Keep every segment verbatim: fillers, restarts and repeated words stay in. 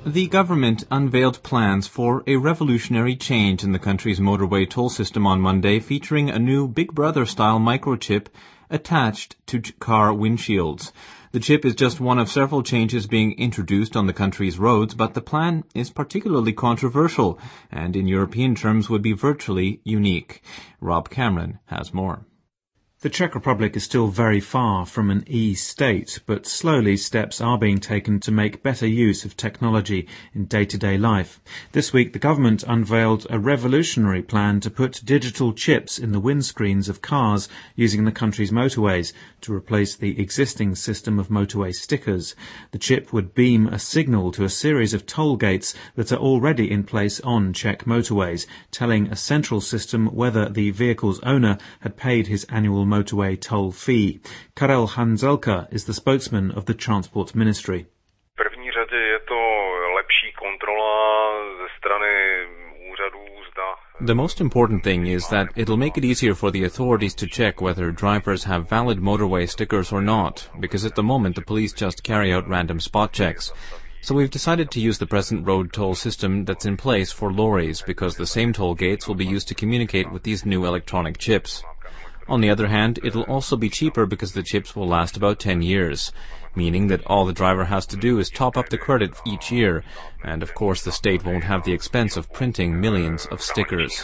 The government unveiled plans for a revolutionary change in the country's motorway toll system on Monday, featuring a new Big Brother-style microchip attached to car windshields. The chip is just one of several changes being introduced on the country's roads, but the plan is particularly controversial and in European terms would be virtually unique. Rob Cameron has more. The Czech Republic is still very far from an e-state, but slowly steps are being taken to make better use of technology in day-to-day life. This week, the government unveiled a revolutionary plan to put digital chips in the windscreens of cars using the country's motorways to replace the existing system of motorway stickers. The chip would beam a signal to a series of toll gates that are already in place on Czech motorways, telling a central system whether the vehicle's owner had paid his annual motorway toll fee. Karel Hanzelka is the spokesman of the Transport Ministry. V první řadě je to lepší kontrola ze strany úřadů, zda. The most important thing is that it'll make it easier for the authorities to check whether drivers have valid motorway stickers or not, because at the moment the police just carry out random spot checks. So we've decided to use the present road toll system that's in place for lorries, because the same toll gates will be used to communicate with these new electronic chips. On the other hand, it'll also be cheaper because the chips will last about ten years, meaning that all the driver has to do is top up the credit each year, and of course the state won't have the expense of printing millions of stickers.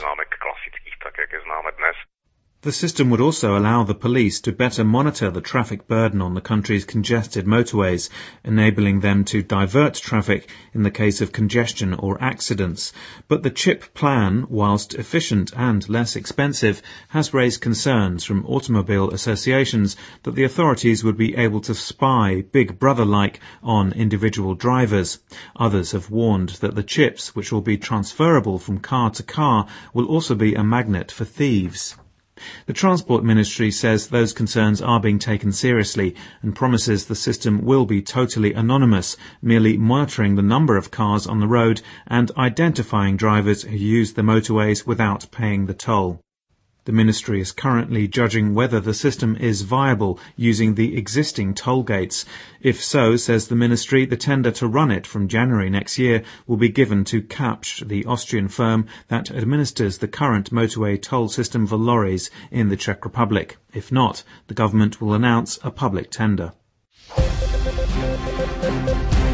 The system would also allow the police to better monitor the traffic burden on the country's congested motorways, enabling them to divert traffic in the case of congestion or accidents. But the chip plan, whilst efficient and less expensive, has raised concerns from automobile associations that the authorities would be able to spy Big Brother-like on individual drivers. Others have warned that the chips, which will be transferable from car to car, will also be a magnet for thieves. The Transport Ministry says those concerns are being taken seriously and promises the system will be totally anonymous, merely monitoring the number of cars on the road and identifying drivers who use the motorways without paying the toll. The ministry is currently judging whether the system is viable using the existing toll gates. If so, says the ministry, the tender to run it from January next year will be given to Kapsch, the Austrian firm that administers the current motorway toll system for lorries in the Czech Republic. If not, the government will announce a public tender.